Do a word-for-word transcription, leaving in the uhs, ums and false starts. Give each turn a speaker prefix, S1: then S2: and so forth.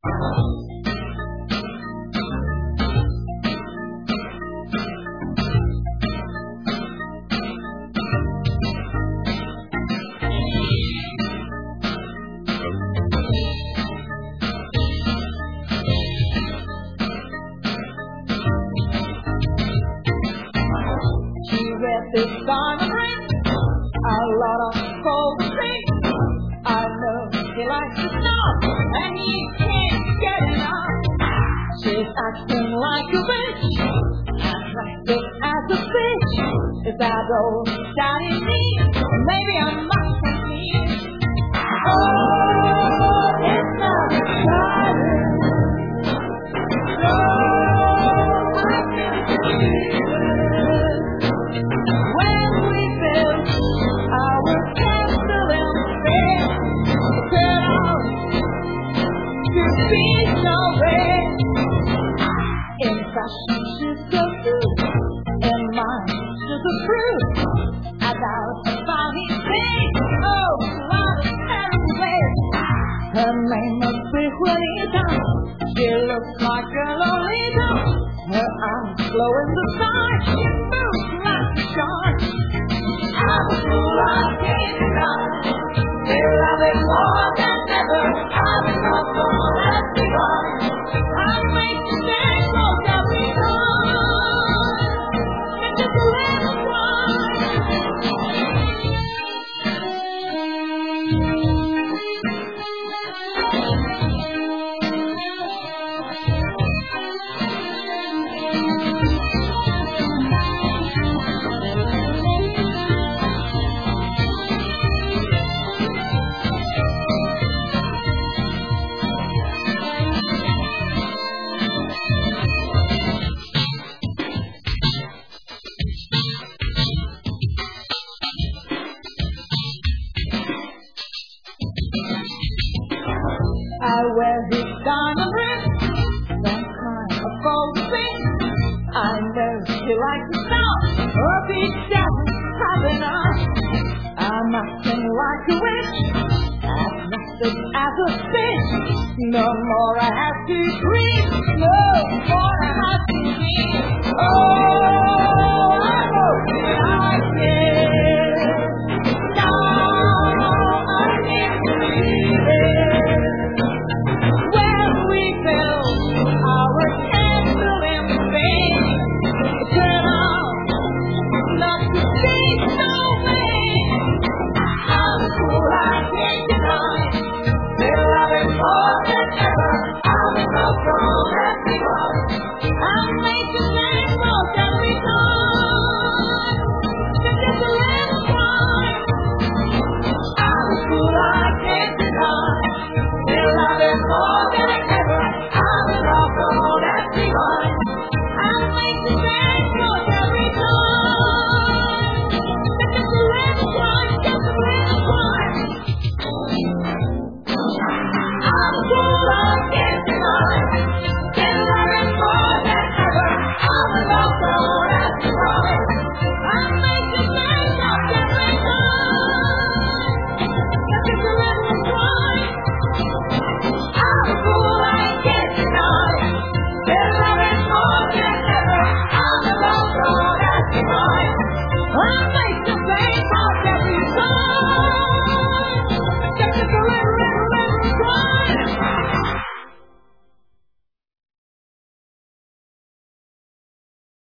S1: This diamond ring, a lot of cold things. I know he likes to stop, and he can't get enough. She's acting like a bitch, attractive as a fish. Is that old daddy me? Maybe I must concede. Oh, it's not exciting. No, I can't believe it. She's so good, in mind she's a fruit. I doubt about his face, oh, what a terrible way. Her name must be Juanita, she looks like a Lolita. Her eyes glow in the sun, she moves like a shark. I'm a fool, I can't deny. They love it more than ever. I'm not gonna let me run. I'm making things close every time. And just a little I wear his diamond ring, some kind of gold ring. I know he likes to stop, but he doesn't have enough. I'm acting like a witch, as messed as a fish. No more I have to dream, no more I have to dream. Oh, I hope that I can. Now I can't believe it. Our candle in the vein, turn on, not to see no way. I'm a fool, I can't deny. They love it more than ever. I'm not gonna let me run. I'm making things most every time. Just a little time. I'm a fool, I can't deny. They love it more than